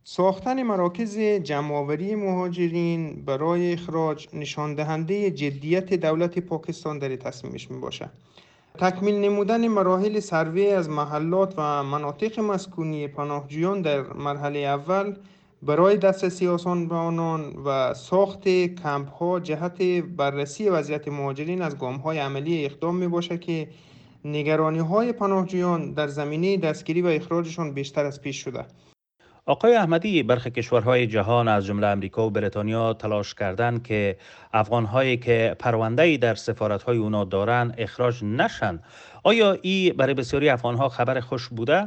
ساختن مراکز جمع‌آوری مهاجرین برای اخراج نشان دهنده جدیت دولت پاکستان در تصمیمش می باشد. تکمیل نمودن مراحل سروی از محلات و مناطق مسکونی پناهجویان در مرحله اول برای دسترسی آسان به آنان و ساخت کمپ ها جهت بررسی وضعیت مهاجرین از گام های عملی اقدام می باشد که نگرانی های پناهجویان در زمینه دستگیری و اخراجشان بیشتر از پیش شده. آقای احمدی، برخی کشورهای جهان از جمله امریکا و بریتانیا تلاش کردند که افغانهایی که پرونده‌ای در سفارت‌های اونا دارند اخراج نشن. آیا این برای بسیاری افغانها خبر خوش بوده؟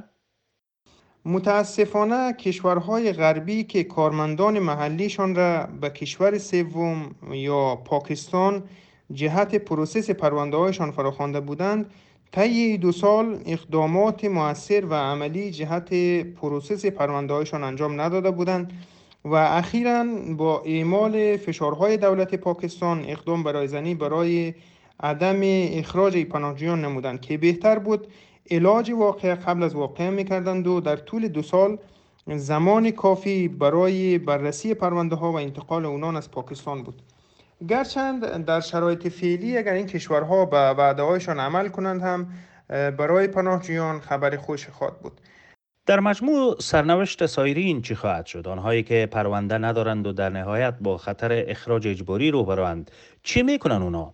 متاسفانه کشورهای غربی که کارمندان محلیشان را به کشور سوم یا پاکستان جهت پروسس پرونده‌هایشان فراخوانده بودند، طی 2 سال اقدامات مؤثر و عملی جهت پروسس پرونده‌هایشان انجام نداده بودند و اخیراً با اعمال فشارهای دولت پاکستان اقدام به رایزنی برای عدم اخراج پناهجویان نمودند که بهتر بود علاج واقع قبل از واقع می‌کردند و در طول 2 سال زمان کافی برای بررسی پرونده ها و انتقال اونان از پاکستان بود. گرچند در شرایط فعلی اگر این کشورها به وعده هایشان عمل کنند هم برای پناهجویان خبر خوش خواهد بود. در مجموع سرنوشت سایرین چی خواهد شد؟ آنهایی که پرونده ندارند و در نهایت با خطر اخراج اجباری روبروند، چی میکنن اونا؟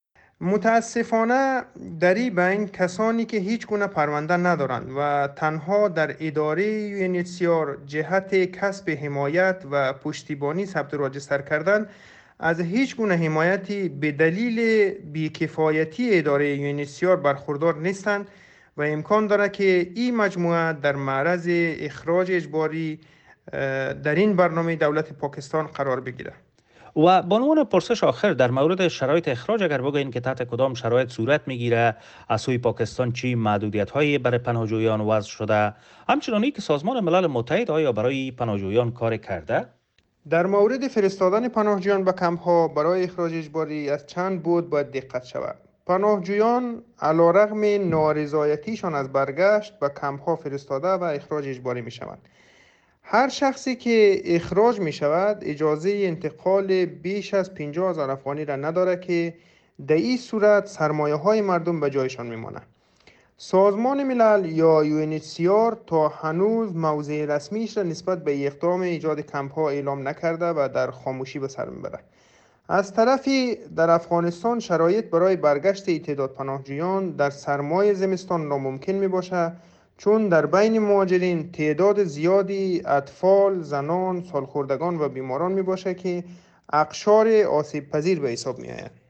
متاسفانه در این بین کسانی که هیچ گونه پرونده ندارند و تنها در اداره UNHCR جهت کسب حمایت و پشتیبانی ثبت راجستر کردن از هیچ گونه حمایتی به دلیل بیکفایتی اداره UNHCR برخوردار نیستند و امکان دارد که این مجموعه در معرض اخراج اجباری در این برنامه دولت پاکستان قرار بگیرد. و به عنوان پرسش آخر، در مورد شرایط اخراج اگر بگوین که تحت کدام شرایط صورت میگیره، از سوی پاکستان چی محدودیت هایی برای پناهجویان وضع شده، همچنانی که سازمان ملل متحد آیا برای پناهجویان کار کرده؟ در مورد فرستادن پناهجویان به کمپ ها برای اخراج اجباری از چند بود باید دقت شود. پناهجویان علیرغم نارضایتیشان از برگشت به کمپ ها فرستاده و اخراج اجباری می شوند. هر شخصی که اخراج می شود اجازه انتقال بیش از 50,000 افغانی را ندارد که در این صورت سرمایه های مردم به جایشان می ماند. سازمان ملل یا UNHCR تا هنوز موضع رسمیش را نسبت به اقدام ایجاد کمپ ها اعلام نکرده و در خاموشی به سر میبرد. از طرفی در افغانستان شرایط برای برگشت این تعداد پناهجویان در سرمای زمستان ناممکن می باشد، چون در بین مهاجرین تعداد زیادی اطفال، زنان، سالخوردگان و بیماران می باشد که اقشار آسیب پذیر به حساب می آیند.